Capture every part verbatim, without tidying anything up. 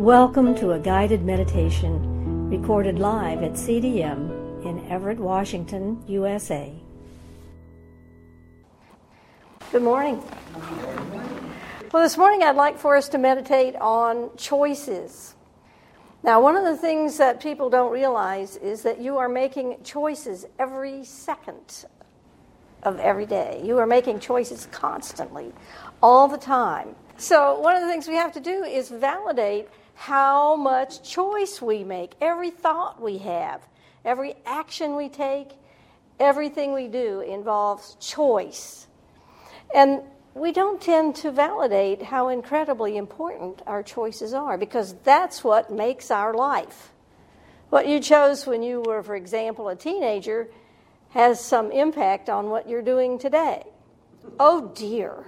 Welcome to a guided meditation recorded live at C D M in Everett, Washington, U S A. Good morning. Well, this morning I'd like for us to meditate on choices. Now, one of the things that people don't realize is that you are making choices every second of every day. You are making choices constantly, all the time. So one of the things we have to do is validate how much choice we make, every thought we have, every action we take, everything we do involves choice. And we don't tend to validate how incredibly important our choices are, because that's what makes our life. What you chose when you were, for example, a teenager has some impact on what you're doing today. Oh, dear.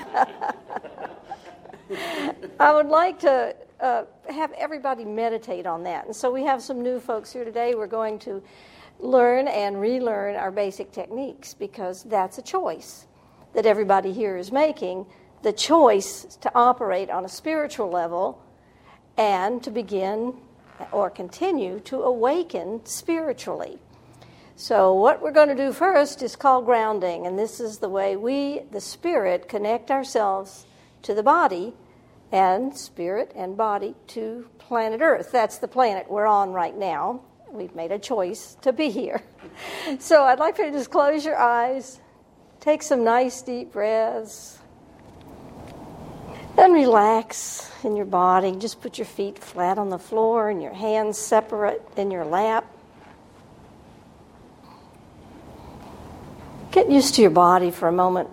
I would like to uh, have everybody meditate on that. And so we have some new folks here today. We're going to learn and relearn our basic techniques, because that's a choice that everybody here is making, the choice to operate on a spiritual level and to begin or continue to awaken spiritually. So what we're going to do first is called grounding, and this is the way we, the spirit, connect ourselves to the body, and spirit and body to planet Earth. That's the planet we're on right now. We've made a choice to be here. So I'd like for you to just close your eyes, take some nice deep breaths, and relax in your body. Just put your feet flat on the floor and your hands separate in your lap. Get used to your body for a moment.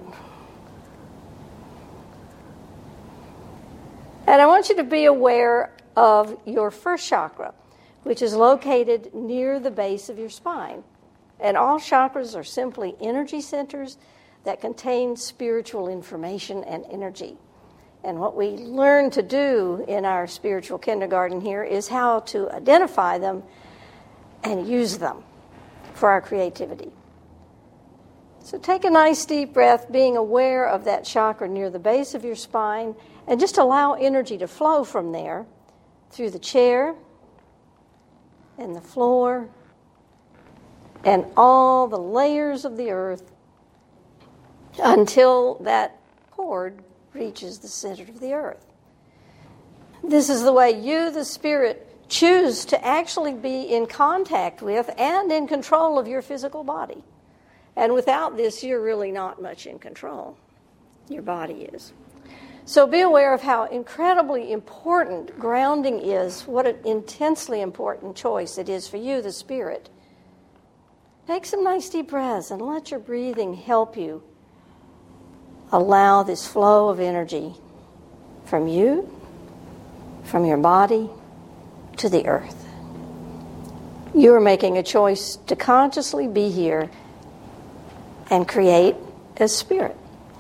And I want you to be aware of your first chakra, which is located near the base of your spine. And all chakras are simply energy centers that contain spiritual information and energy. And what we learn to do in our spiritual kindergarten here is how to identify them and use them for our creativity. So take a nice deep breath, being aware of that chakra near the base of your spine, and just allow energy to flow from there through the chair and the floor and all the layers of the earth until that cord reaches the center of the earth. This is the way you, the spirit, choose to actually be in contact with and in control of your physical body. And without this, you're really not much in control. Your body is. So be aware of how incredibly important grounding is, what an intensely important choice it is for you, the spirit. Take some nice deep breaths and let your breathing help you allow this flow of energy from you, from your body, to the earth. You are making a choice to consciously be here and create as spirit.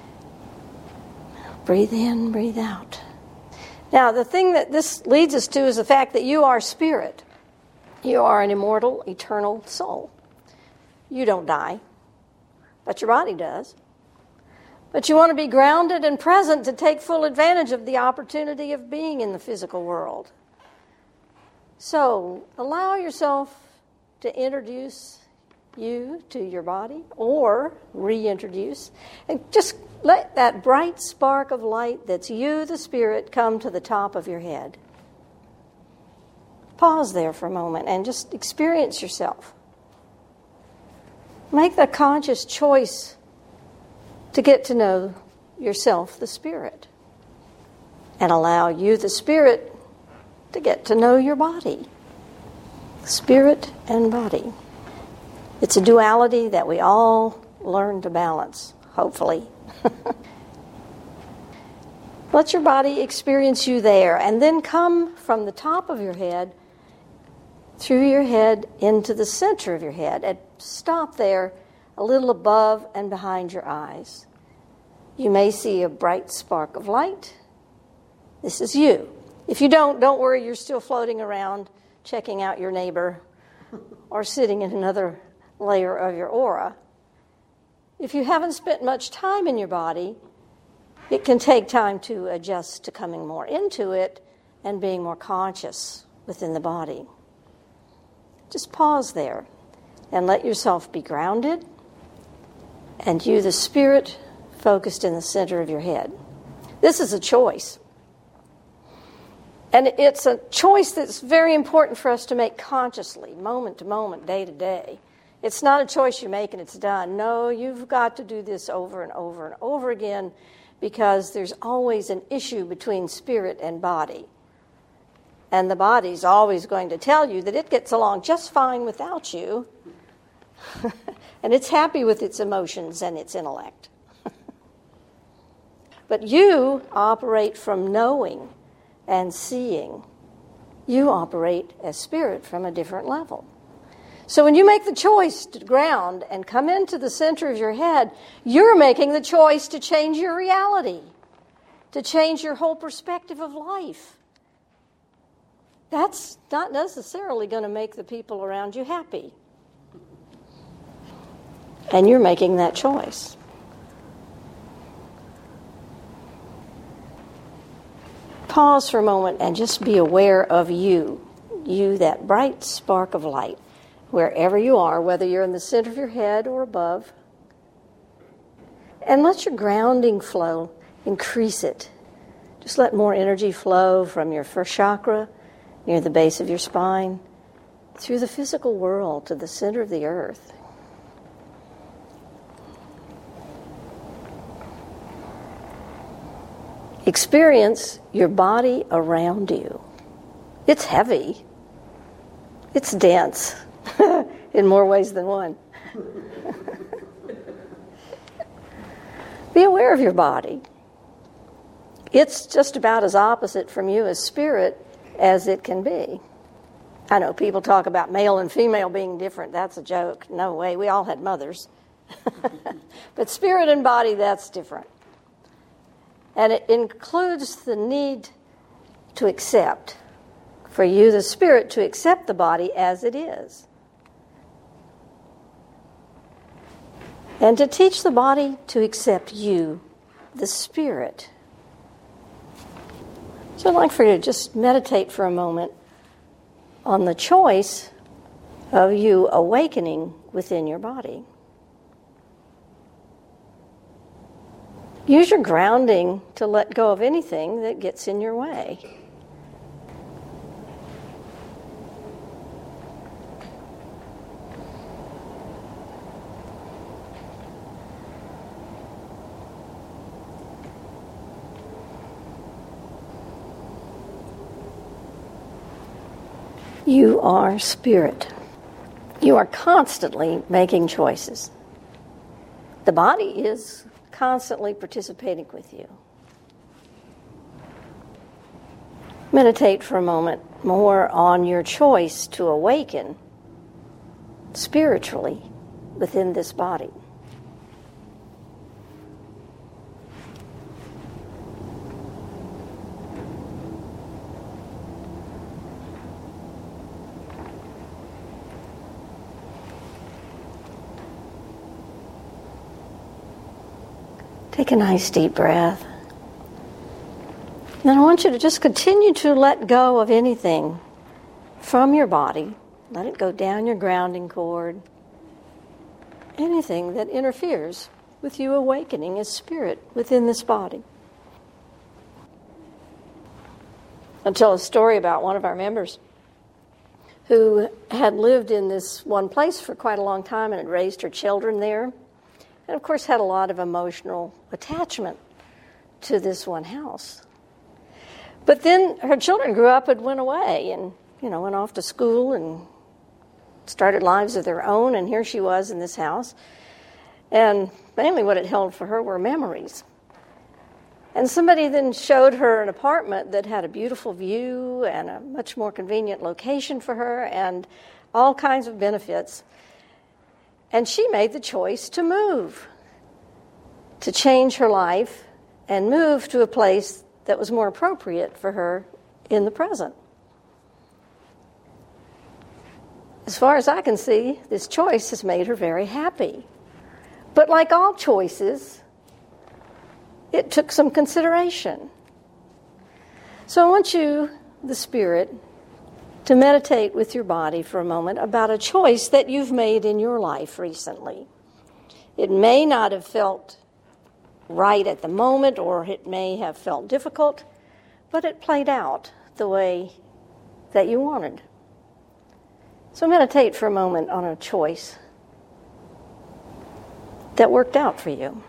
Breathe in, breathe out. Now, the thing that this leads us to is the fact that you are spirit. You are an immortal, eternal soul. You don't die, but your body does. But you want to be grounded and present to take full advantage of the opportunity of being in the physical world. So, allow yourself to introduce you to your body, or reintroduce, and just let that bright spark of light that's you, the spirit, come to the top of your head. Pause there for a moment and just experience yourself. Make the conscious choice to get to know yourself, the spirit, and allow you, the spirit, to get to know your body. Spirit and body. It's a duality that we all learn to balance, hopefully. Let your body experience you there, and then come from the top of your head, through your head, into the center of your head, and stop there a little above and behind your eyes. You may see a bright spark of light. This is you. If you don't, don't worry, you're still floating around, checking out your neighbor, or sitting in another layer of your aura. If you haven't spent much time in your body, it can take time to adjust to coming more into it, and being more conscious within the body. Just pause there and let yourself be grounded, and you, the spirit, focused in the center of your head. This is a choice. And it's a choice that's very important for us to make consciously, moment to moment, day to day. It's not a choice you make and it's done. No, you've got to do this over and over and over again, because there's always an issue between spirit and body. And the body's always going to tell you that it gets along just fine without you, and it's happy with its emotions and its intellect. But you operate from knowing and seeing. You operate as spirit from a different level. So when you make the choice to ground and come into the center of your head, you're making the choice to change your reality, to change your whole perspective of life. That's not necessarily going to make the people around you happy. And you're making that choice. Pause for a moment and just be aware of you, you, that bright spark of light, wherever you are, whether you're in the center of your head or above. And let your grounding flow, increase it. Just let more energy flow from your first chakra, near the base of your spine, through the physical world to the center of the earth. Experience your body around you. It's heavy. It's dense in more ways than one. Be aware of your body. It's just about as opposite from you as spirit as it can be. I know people talk about male and female being different. That's a joke. No way. We all had mothers. But spirit and body, that's different. And it includes the need to accept, for you, the spirit, to accept the body as it is. And to teach the body to accept you, the spirit. So I'd like for you to just meditate for a moment on the choice of you awakening within your body. Use your grounding to let go of anything that gets in your way. You are spirit. You are constantly making choices. The body is constantly participating with you. Meditate for a moment more on your choice to awaken spiritually within this body. Take a nice deep breath. Then I want you to just continue to let go of anything from your body. Let it go down your grounding cord. Anything that interferes with you awakening as spirit within this body. I'll tell a story about one of our members who had lived in this one place for quite a long time and had raised her children there. And, of course, had a lot of emotional attachment to this one house. But then her children grew up and went away and, you know, went off to school and started lives of their own. And here she was in this house. And mainly what it held for her were memories. And somebody then showed her an apartment that had a beautiful view and a much more convenient location for her and all kinds of benefits. And she made the choice to move, to change her life and move to a place that was more appropriate for her in the present. As far as I can see, this choice has made her very happy. But like all choices, it took some consideration. So I want you the Spirit to meditate with your body for a moment about a choice that you've made in your life recently. It may not have felt right at the moment, or it may have felt difficult, but it played out the way that you wanted. So meditate for a moment on a choice that worked out for you.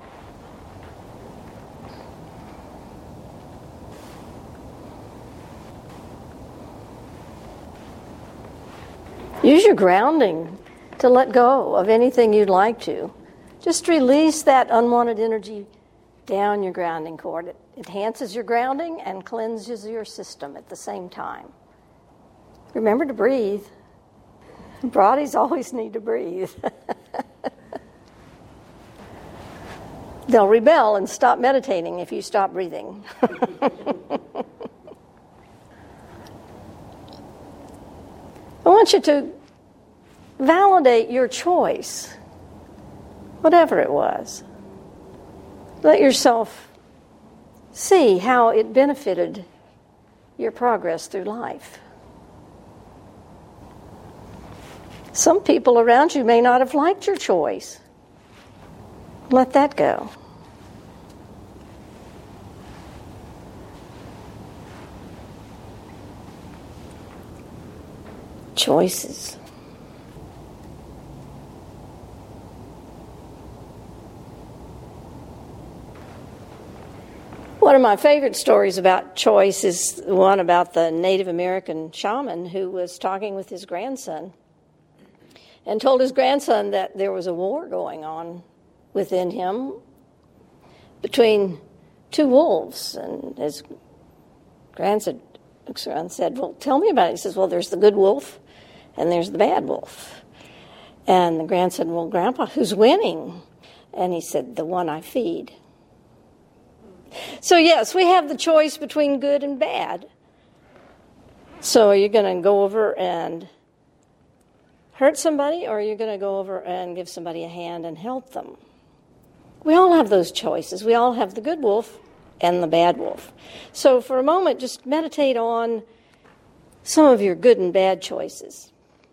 Use your grounding to let go of anything you'd like to. Just release that unwanted energy down your grounding cord. It enhances your grounding and cleanses your system at the same time. Remember to breathe. Bodies always need to breathe. They'll rebel and stop meditating if you stop breathing. I want you to validate your choice, whatever it was. Let yourself see how it benefited your progress through life. Some people around you may not have liked your choice. Let that go. Choices. One of my favorite stories about choice is the one about the Native American shaman who was talking with his grandson and told his grandson that there was a war going on within him between two wolves. And his grandson said, well, tell me about it. He says, well, there's the good wolf and there's the bad wolf. And the grandson said, well, Grandpa, who's winning? And he said, the one I feed. So yes, we have the choice between good and bad. So are you going to go over and hurt somebody, or are you going to go over and give somebody a hand and help them? We all have those choices. We all have the good wolf and the bad wolf. So for a moment, just meditate on some of your good and bad choices.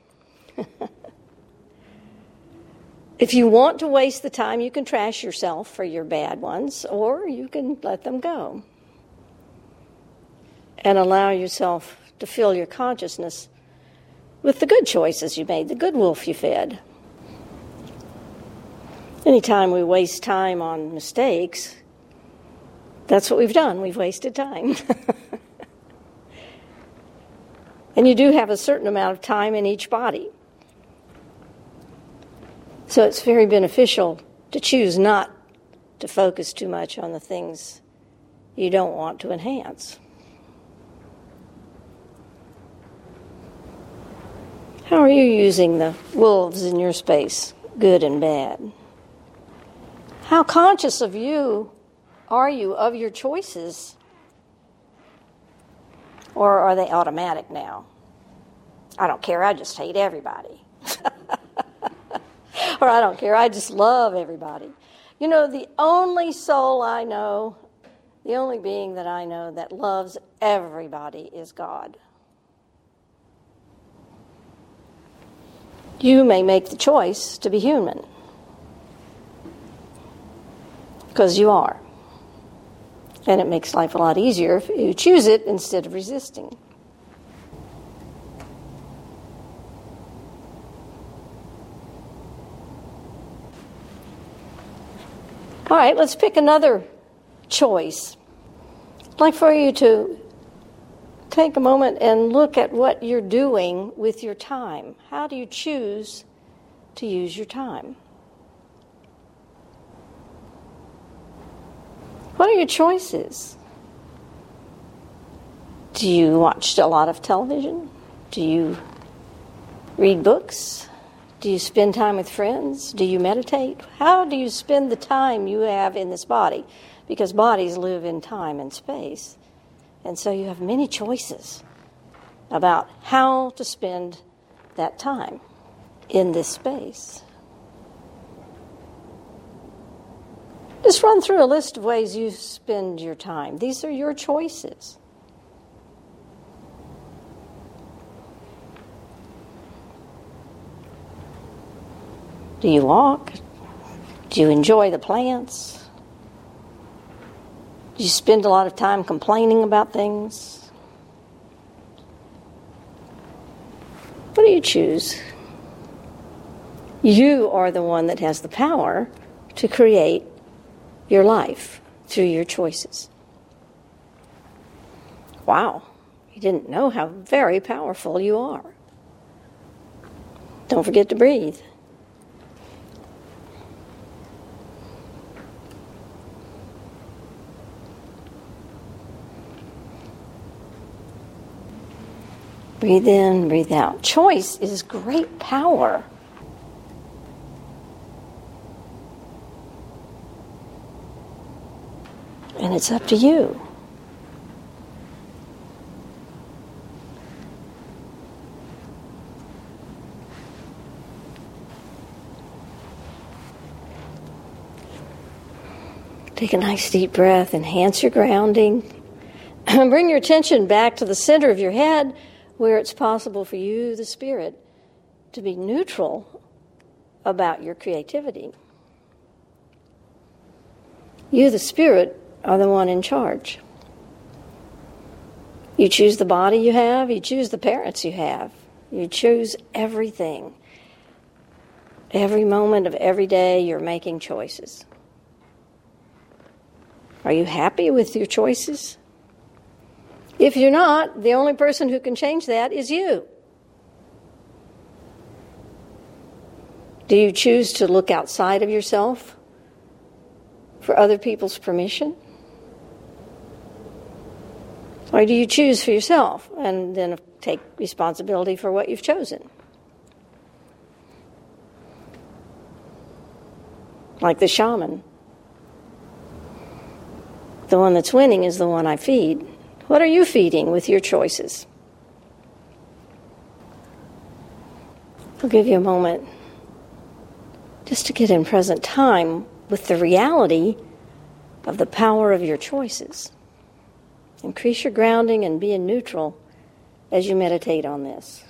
If you want to waste the time, you can trash yourself for your bad ones, or you can let them go and allow yourself to fill your consciousness with the good choices you made, the good wolf you fed. Anytime we waste time on mistakes, that's what we've done. We've wasted time. And you do have a certain amount of time in each body. So it's very beneficial to choose not to focus too much on the things you don't want to enhance. How are you using the wolves in your space, good and bad? How conscious of you are you of your choices? Or are they automatic now? I don't care, I just hate everybody. Or I don't care, I just love everybody. You know, the only soul I know, the only being that I know that loves everybody is God. You may make the choice to be human, because you are. And it makes life a lot easier if you choose it instead of resisting. All right, let's pick another choice. I'd like for you to take a moment and look at what you're doing with your time. How do you choose to use your time? What are your choices? Do you watch a lot of television? Do you read books? Do you spend time with friends? Do you meditate? How do you spend the time you have in this body? Because bodies live in time and space. And so you have many choices about how to spend that time in this space. Just run through a list of ways you spend your time. These are your choices. Do you walk? Do you enjoy the plants? Do you spend a lot of time complaining about things? What do you choose? You are the one that has the power to create your life through your choices. Wow, you didn't know how very powerful you are. Don't forget to breathe. Breathe in, breathe out. Choice is great power. And it's up to you. Take a nice deep breath, enhance your grounding. Bring your attention back to the center of your head where it's possible for you, the spirit, to be neutral about your creativity. You, the spirit, are the one in charge. You choose the body you have, you choose the parents you have, you choose everything. Every moment of every day you're making choices. Are you happy with your choices? If you're not, the only person who can change that is you. Do you choose to look outside of yourself for other people's permission? Or do you choose for yourself and then take responsibility for what you've chosen? Like the shaman. The one that's winning is the one I feed. What are you feeding with your choices? I'll give you a moment just to get in present time with the reality of the power of your choices. Increase your grounding and be in neutral as you meditate on this.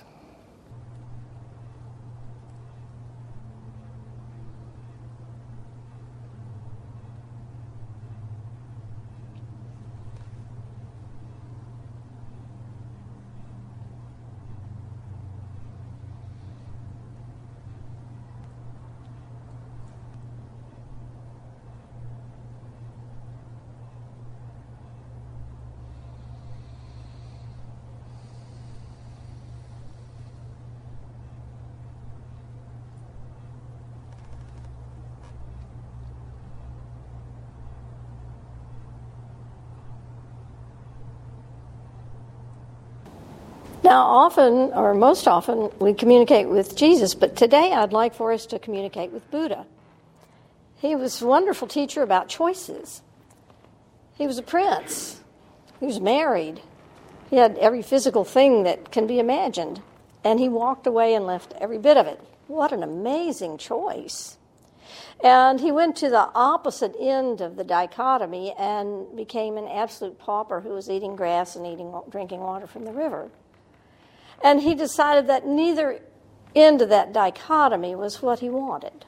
Now, often, or most often, we communicate with Jesus, but today I'd like for us to communicate with Buddha. He was a wonderful teacher about choices. He was a prince. He was married. He had every physical thing that can be imagined, and he walked away and left every bit of it. What an amazing choice. And he went to the opposite end of the dichotomy and became an absolute pauper who was eating grass and eating, drinking water from the river. And he decided that neither end of that dichotomy was what he wanted.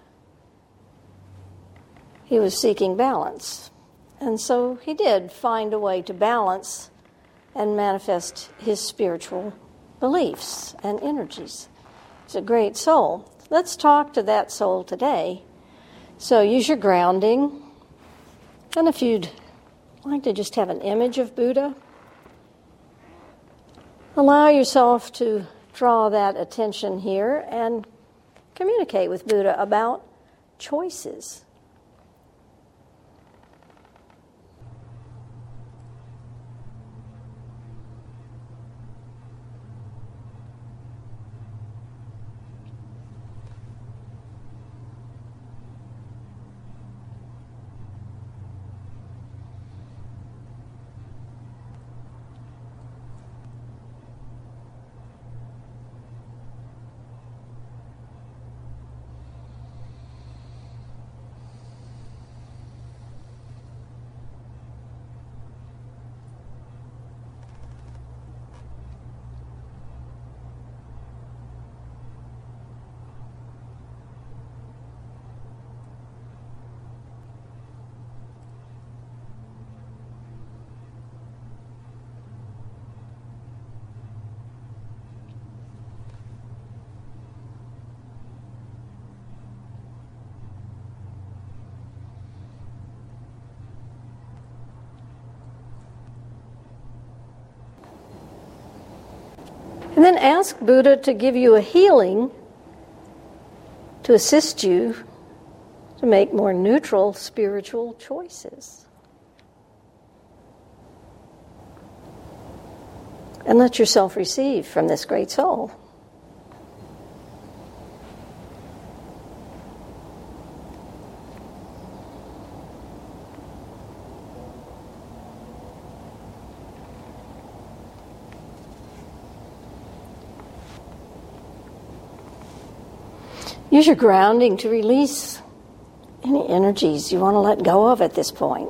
He was seeking balance. And so he did find a way to balance and manifest his spiritual beliefs and energies. He's a great soul. Let's talk to that soul today. So use your grounding. And if you'd like to just have an image of Buddha, allow yourself to draw that attention here and communicate with Buddha about choices. And then ask Buddha to give you a healing to assist you to make more neutral spiritual choices. And let yourself receive from this great soul. Use your grounding to release any energies you want to let go of at this point.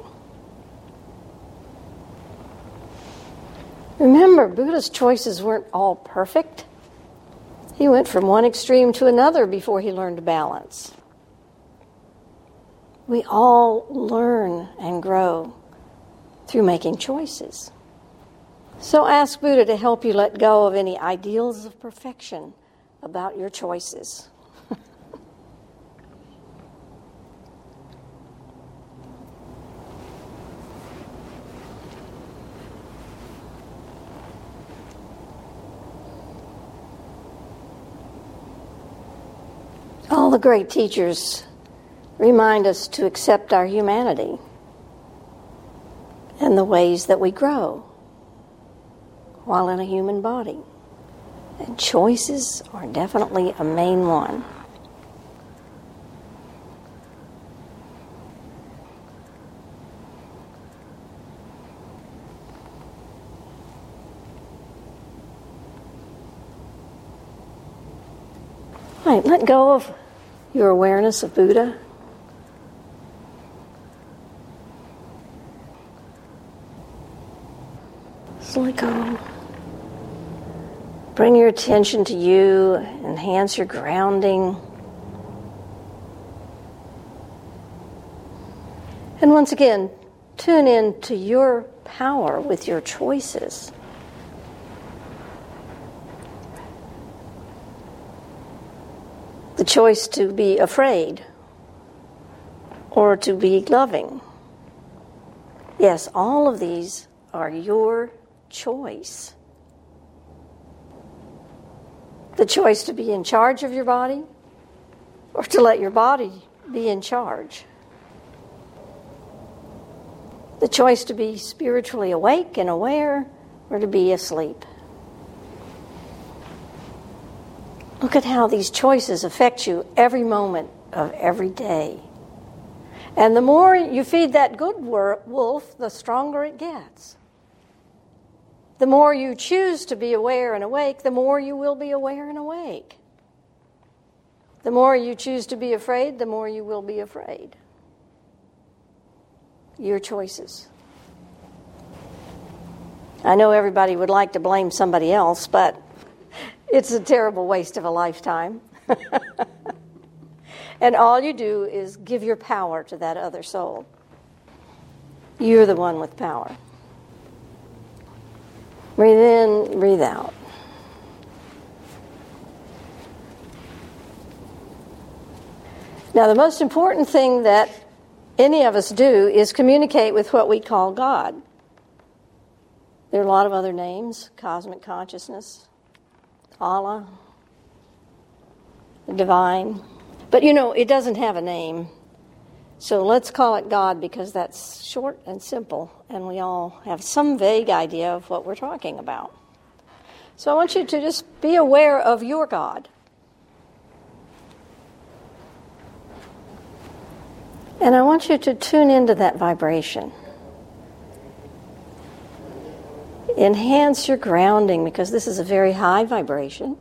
Remember, Buddha's choices weren't all perfect. He went from one extreme to another before he learned to balance. We all learn and grow through making choices. So ask Buddha to help you let go of any ideals of perfection about your choices. All the great teachers remind us to accept our humanity and the ways that we grow while in a human body. And choices are definitely a main one. All right, let go of your awareness of Buddha. Just let go. Bring your attention to you. Enhance your grounding. And once again, tune in to your power with your choices. The choice to be afraid or to be loving. Yes, all of these are your choice. The choice to be in charge of your body or to let your body be in charge. The choice to be spiritually awake and aware or to be asleep. Look at how these choices affect you every moment of every day. And the more you feed that good wolf, the stronger it gets. The more you choose to be aware and awake, the more you will be aware and awake. The more you choose to be afraid, the more you will be afraid. Your choices. I know everybody would like to blame somebody else, but it's a terrible waste of a lifetime. And all you do is give your power to that other soul. You're the one with power. Breathe in, breathe out. Now, the most important thing that any of us do is communicate with what we call God. There are a lot of other names: cosmic consciousness, Allah, the divine. But you know, it doesn't have a name. So let's call it God, because that's short and simple, and we all have some vague idea of what we're talking about. So I want you to just be aware of your God. And I want you to tune into that vibration. Enhance your grounding, because this is a very high vibration.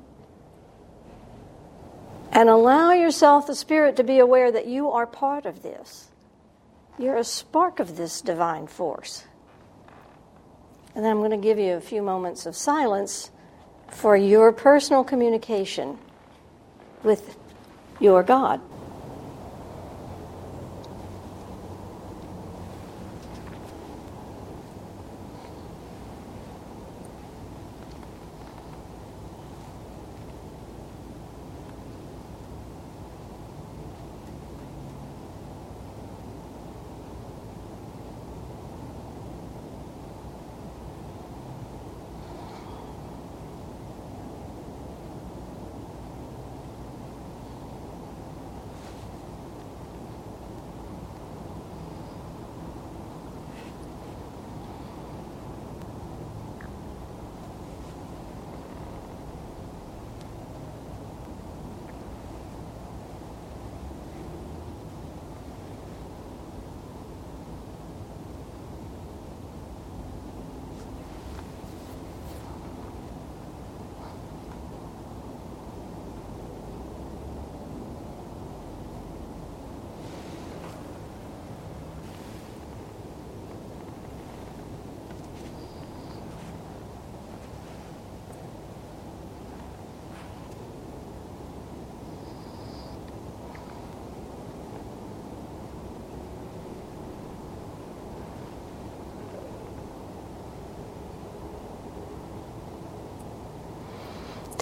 And allow yourself, the Spirit, to be aware that you are part of this. You're a spark of this divine force. And then I'm going to give you a few moments of silence for your personal communication with your God.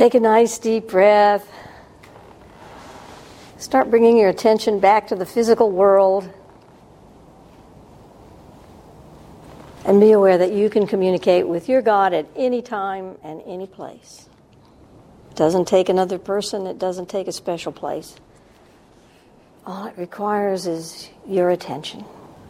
Take a nice deep breath. Start bringing your attention back to the physical world. And be aware that you can communicate with your God at any time and any place. It doesn't take another person. It doesn't take a special place. All it requires is your attention.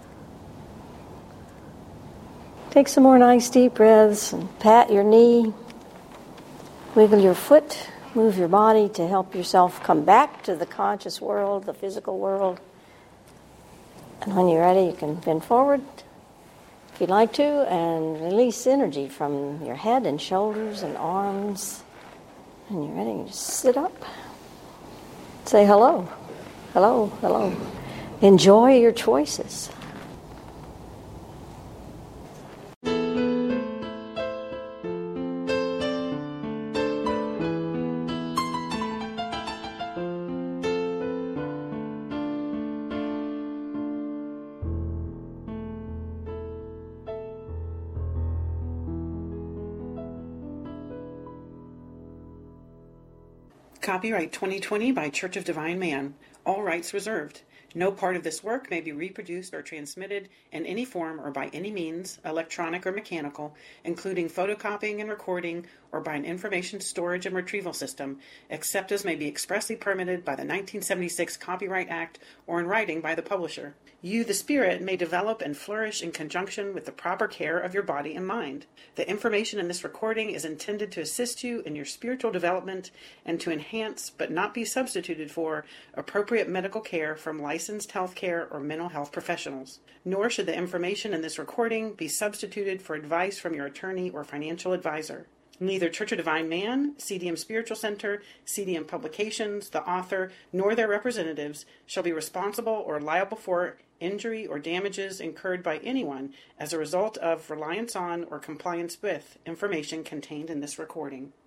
Take some more nice deep breaths and pat your knee. Wiggle your foot. Move your body to help yourself come back to the conscious world, the physical world. And when you're ready, you can bend forward if you'd like to and release energy from your head and shoulders and arms. And you're ready, you just sit up. Say hello. Hello, hello. Enjoy your choices. Copyright twenty twenty by Church of Divine Man. All rights reserved. No part of this work may be reproduced or transmitted in any form or by any means, electronic or mechanical, including photocopying and recording or by an information storage and retrieval system, except as may be expressly permitted by the nineteen seventy-six Copyright Act or in writing by the publisher. You, the spirit, may develop and flourish in conjunction with the proper care of your body and mind. The information in this recording is intended to assist you in your spiritual development and to enhance, but not be substituted for, appropriate medical care from licensed healthcare or mental health professionals. Nor should the information in this recording be substituted for advice from your attorney or financial advisor. Neither Church of Divine Man, C D M Spiritual Center, C D M Publications, the author, nor their representatives shall be responsible or liable for injury or damages incurred by anyone as a result of reliance on or compliance with information contained in this recording.